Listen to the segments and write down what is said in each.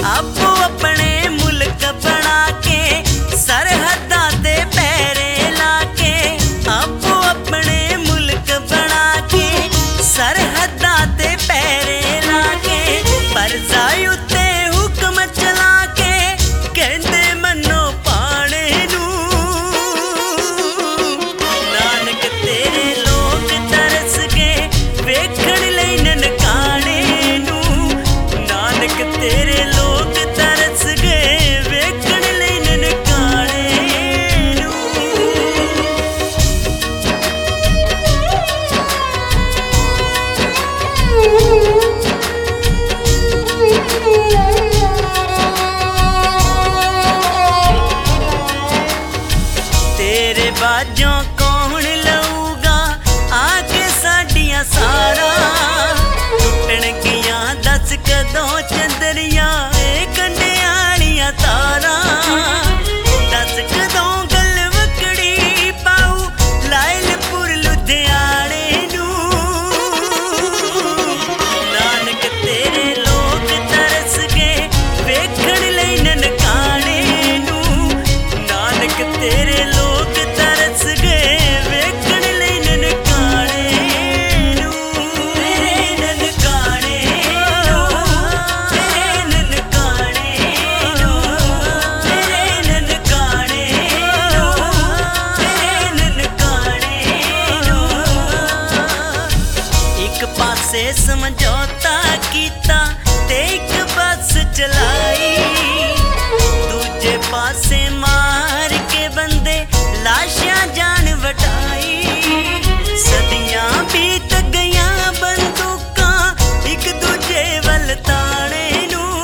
आपो अपने मुल्क बना के सरहदां ते पैरे लाके, आपो अपने मुल्क बना के सरहदां ते पैरे लाके, परजा उत्ते हुक्म चला के कहंदे मन्नो पाने नूं। नानक तेरे लोग तरस गए वेखण लई ननकाणे नूं। नानक तेरे लोग तरस गए वेखण लई ननकाणे नूं। तेरे बाजों कौन लऊगा आके साडियां सारा, टुटणगियां दस कदों चंदरिया कंडे आलियां तारा, दस कदों गलवकड़ी पाऊ लायलपुर लुधियाने नूं। नानक तेरे लोग तरस गए वेखण लई ननकाणे नूं। नानक तेरे लोग तरस गए वेखण लई ननकाणे नूं। तेरे ननकाणे नूं, तेरे ननकाणे नूं, तेरे ननकाणे नूं, तेरे ननकाणे नूं। एक पासे समझौता कीता ते एक बस चलाई, दूजे पासे मार के बंदे लाशां जान वटाई। सदियां बीत गईयां बंदूकां एक दूजे वल ताणे नूं।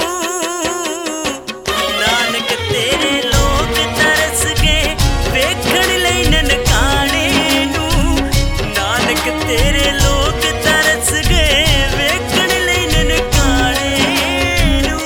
नानक तेरे लोग तरस गए वेखण लई ननकाणे नूं। नानक तेरे लोग तरस गए वेखण लई ननकाणे नूं।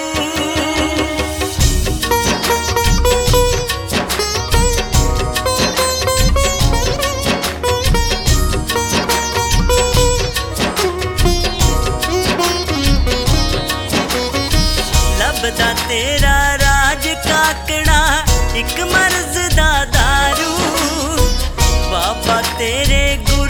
लभदा तेरा राज काकड़ा एक मर्ज दा दारू, बाबा तेरे